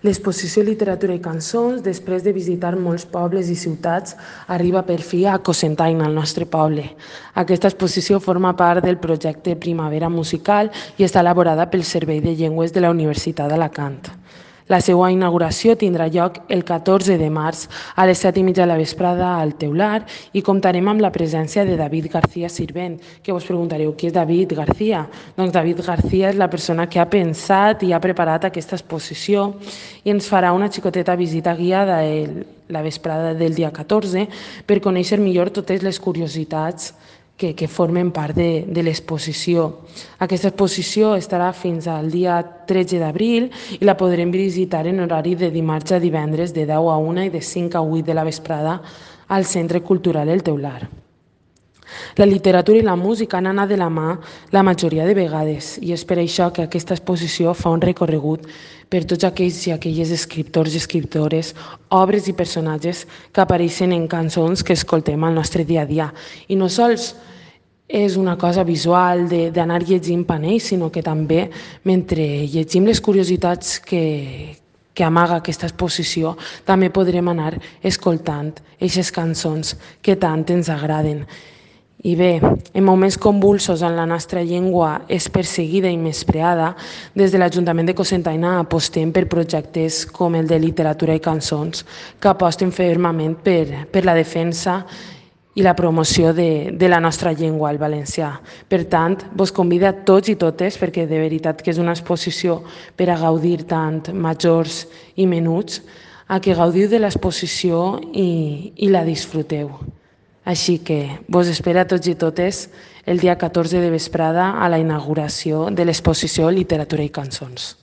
L'exposició Literatura i Cançons, després de visitar molts pobles i ciutats, arriba per fi a Cocentaina, al nostre poble. Aquesta exposició forma part del projecte Primavera Musical i està elaborada pel Servei de Llengües de la Universitat d'Alacant. La seva inauguració tindrà lloc el 14 de març a les 7:30 de la vesprada al Teular i comptarem amb la presència de David García Sirvent, que vos preguntareu qui és David García. Doncs David García és la persona que ha pensat i ha preparat aquesta exposició i ens farà una xicoteta visita guiada la vesprada del dia 14 per conèixer millor totes les curiositats que formen part de l'exposició. Aquesta exposició estarà fins al dia 13 d'abril i la podrem visitar en horari de dimarts a divendres de 10 a 1 i de 5 a 8 de la vesprada al Centre Cultural El Teular. La literatura i la música han anat de la mà la majoria de vegades i és per això que aquesta exposició fa un recorregut per tots aquells i aquelles escriptors i escriptores, obres i personatges que apareixen en cançons que escoltem al nostre dia a dia. I no sols és una cosa visual d'anar llegint panells, sinó que també, mentre llegim les curiositats que amaga aquesta exposició, també podrem anar escoltant aquestes cançons que tant ens agraden. I bé, en moments convulsos on la nostra llengua és perseguida i menyspreada, des de l'Ajuntament de Cocentaina apostem per projectes com el de literatura i cançons, que aposten fermament per la defensa i la promoció de la nostra llengua, el valencià. Per tant, vos convido a tots i totes, perquè de veritat que és una exposició per a gaudir tant majors i menuts, a que gaudiu de l'exposició i la disfruteu. Així que vos espero a tots i totes el dia 14 de vesprada a la inauguració de l'exposició Literatura i Cançons.